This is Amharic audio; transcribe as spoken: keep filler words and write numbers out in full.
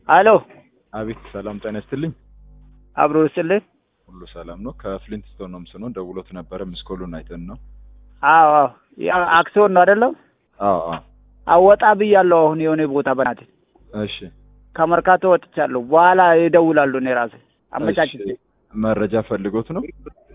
አሎ አቤት ሰላም ጤና ይስጥልኝ። አብሮ ይስጥልኝ። ሁሉ ሰላም ነው? ከፍሊንትስቶን ነው የምስነው ደውሎት ነበረ ምስኮሉን አይተን ነው። አዎ አዎ ያ አክሲዮን ነው አይደለም? አዎ አዎ አወጣ ብያለሁ። አሁን የሆነ ቦታ በናት እሺ ከመርካቶ ወጥቻለሁ። በኋላ ይደውላሉ። እኔ ራሴ አመቻችቼ መረጃ ፈልጎት ነው።